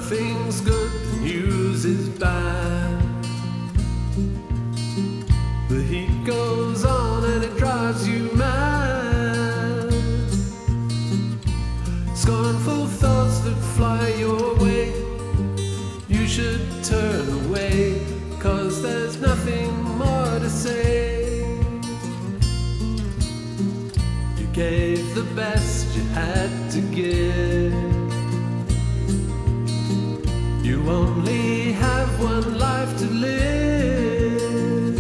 Nothing's good, the news is bad. The heat goes on and it drives you mad. Scornful thoughts that fly your way, you should turn away, 'cause there's nothing more to say. You gave the best you had to give. You only have one life to live.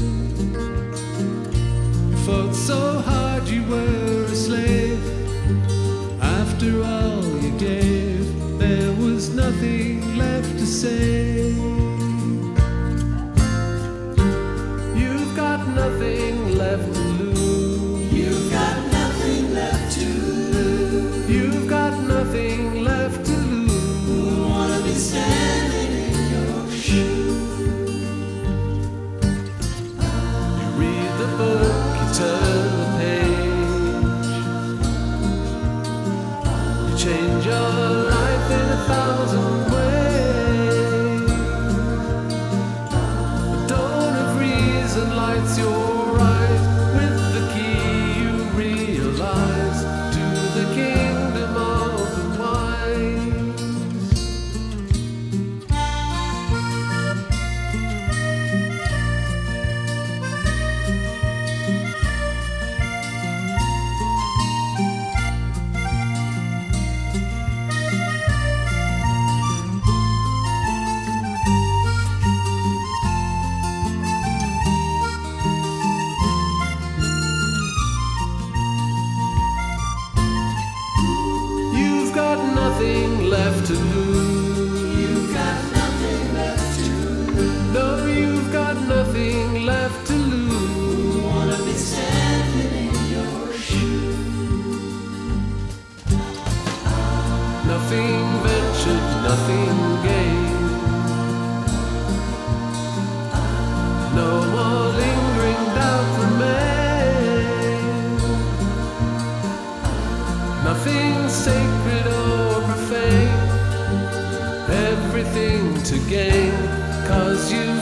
You fought so hard you were a slave. After all you gave, there was nothing left to say. You've got nothing left to lose. You've got nothing left to lose. You've got nothing left to lose. Who wanna be standing in your shoes? You read the book, you turn the page. You change your life in 1,000 ways. The dawn of reason lights your eyes. With the key you realize to the kingdom of the wise. You've got nothing left to lose. You've got nothing left to lose. No, you've got nothing left to lose. Who wanna be standing in your shoes? Nothing ventured, nothing gained. No more lingering doubt remains. Nothing sacred or profane. Everything to gain, 'cause you